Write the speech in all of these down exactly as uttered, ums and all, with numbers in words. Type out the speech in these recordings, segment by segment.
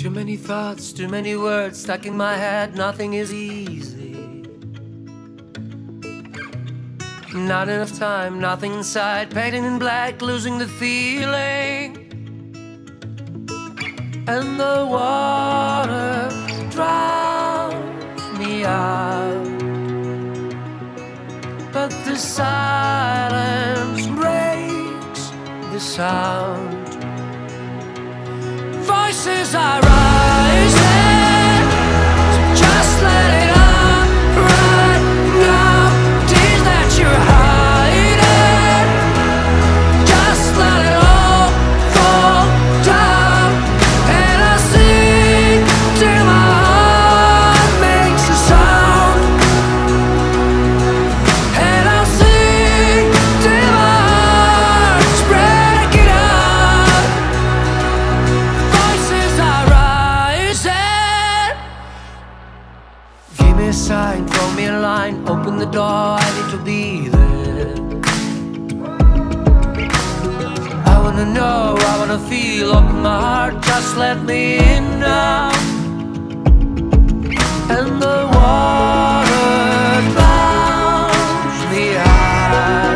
Too many thoughts, too many words stuck in my head, nothing is easy. Not enough time, nothing inside, painted in black, losing the feeling. And the water drowns me out, but the silence breaks the sound. Voices are rising, so just let it out right now. Tears that you're hiding, just let it all fall down. And I sing till my heart makes a sound, and I'll sing till my heart's breaking out. Voices are rising. Give me a sign, throw me a line, open the door, I need to be there. I wanna know, I wanna feel, open my heart, just let me in now. And the water drowns me out,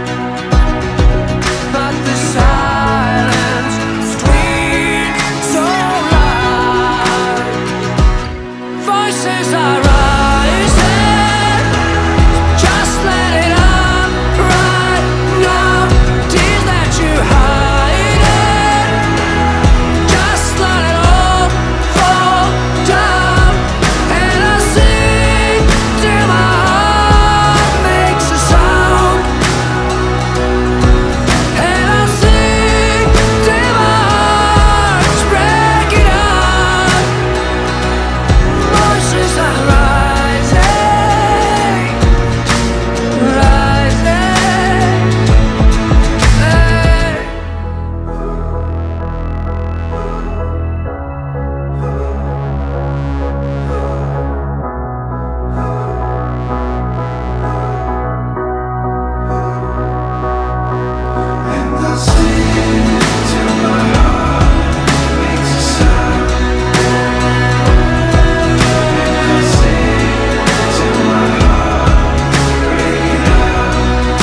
but the silence screams so loud. Voices are rising, just let it out right now. Tears that you're hiding, just let it all fall down. And I sing till my heart makes a sound, and I sing till my heart's breaking out. Voices are rising, rising, hey. And I sing till my heart makes a sound, and I sing till my heart breaking out.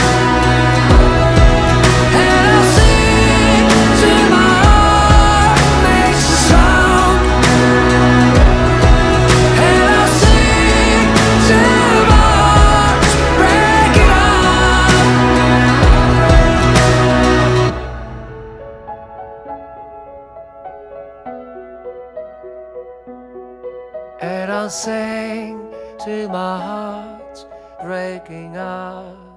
And I sing till my heart makes a sound, and I sing till my heart's breaking out. And I'll sing till my heart's breaking out.